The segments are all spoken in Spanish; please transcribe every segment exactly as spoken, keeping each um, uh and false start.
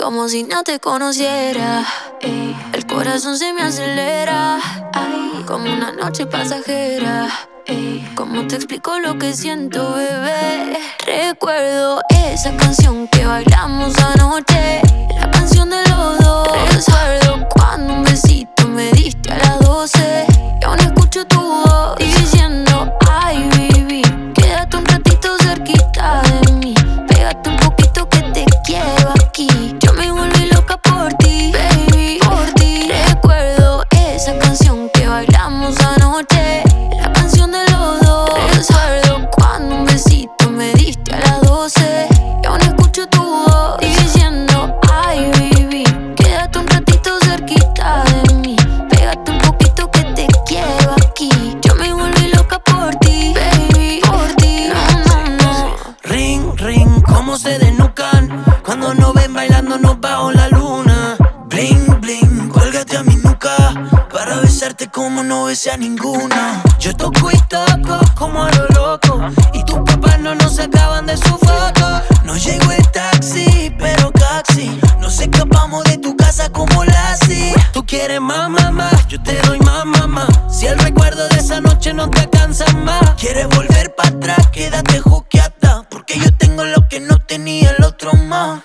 como si no te conociera. Ey, el corazón se me acelera, ay, como una noche pasajera. Ey, ¿cómo te explico lo que siento, bebé? Recuerdo esa canción que bailamos anoche, la canción de los dos. Recuerdo cuando un besito me diste a las doce y aún escucho tu voz diciendo: ay, baby, quédate un ratito cerquita de mí, pégate un poquito que te quiero aquí. Yo me volví loca por ti, baby, por ti. Recuerdo esa canción que bailamos anoche, la canción de los dos. Recuerdo cuando un besito me diste a las doce y aún escucho tu voz diciendo: ay, baby, quédate un ratito cerquita de mí, pégate un poquito que te quiero aquí. Yo me volví loca por ti, baby, por ti. No, no, no. Ring, ring, cómo se desnucan cuando nos ven bailando nos bajo la luna. Bling, bling, cuélgate a mi nuca para besarte como no besé a ninguna. Yo toco y toco como a lo loco y tus papás no nos sacaban de su foto. No llegó el taxi, pero casi nos escapamos de tu casa como Lassie. Tú quieres más, mamá, yo te doy más, mamá. Si el recuerdo de esa noche no te alcanza más, quieres volver para atrás, quédate juqueada, porque yo tengo lo que no tenía el otro más.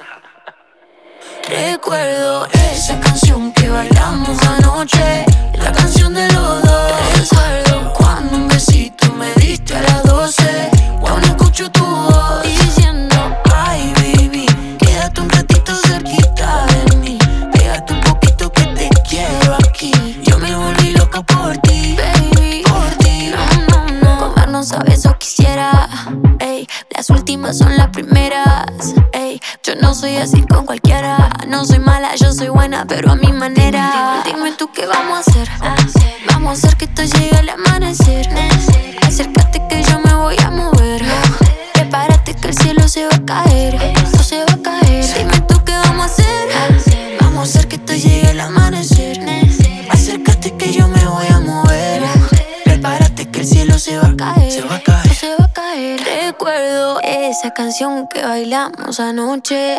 Recuerdo esa canción que bailamos anoche, la canción de los dos. Recuerdo cuando un besito me diste a las doce y aún escucho tu voz diciendo: ay, baby, quédate un ratito cerquita de mí, pégate un poquito que te quiero aquí. Yo me volví loca por ti, baby, por ti. No, no, no. Comernos a besos quisiera, ey, las últimas son las primeras, ey. Yo no soy así con cualquiera, no soy mala, yo soy buena, pero a mi manera. Dime tú qué vamos a hacer, vamos a hacer que esto llegue al amanecer. Acércate que yo me voy a mover, prepárate que el cielo se va a caer, esto se va a caer. Dime tú qué vamos a hacer, vamos a hacer que esto llegue al amanecer. Acércate que yo me voy a mover, prepárate que el cielo se va a caer, Se va a caer. se va a caer. Recuerdo esa canción que bailamos anoche.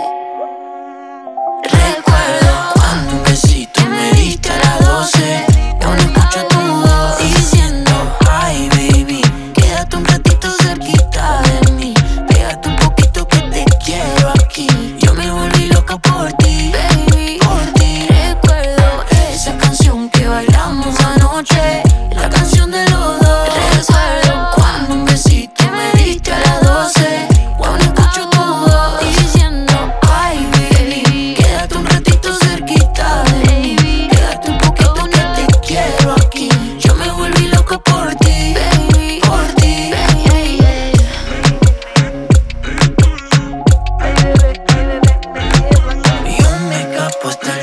Recuerdo Cuando un besito me diste a las doce y aún escucho tu voz diciendo: ay, baby, quédate un ratito cerquita de mí, pégate un poquito que te quiero aquí. yo me volví loca por ti, Baby, por ti. recuerdo esa canción que bailamos anoche, la canción de los dos. Recuerdo cuando un besito me diste a las doce y aún escucho tu voz diciendo: ay, baby, quédate un ratito cerquita de mí, pégate un poquito que te quiero aquí. Yo me volví loca por ti, baby, por ti. Yo me escapo hasta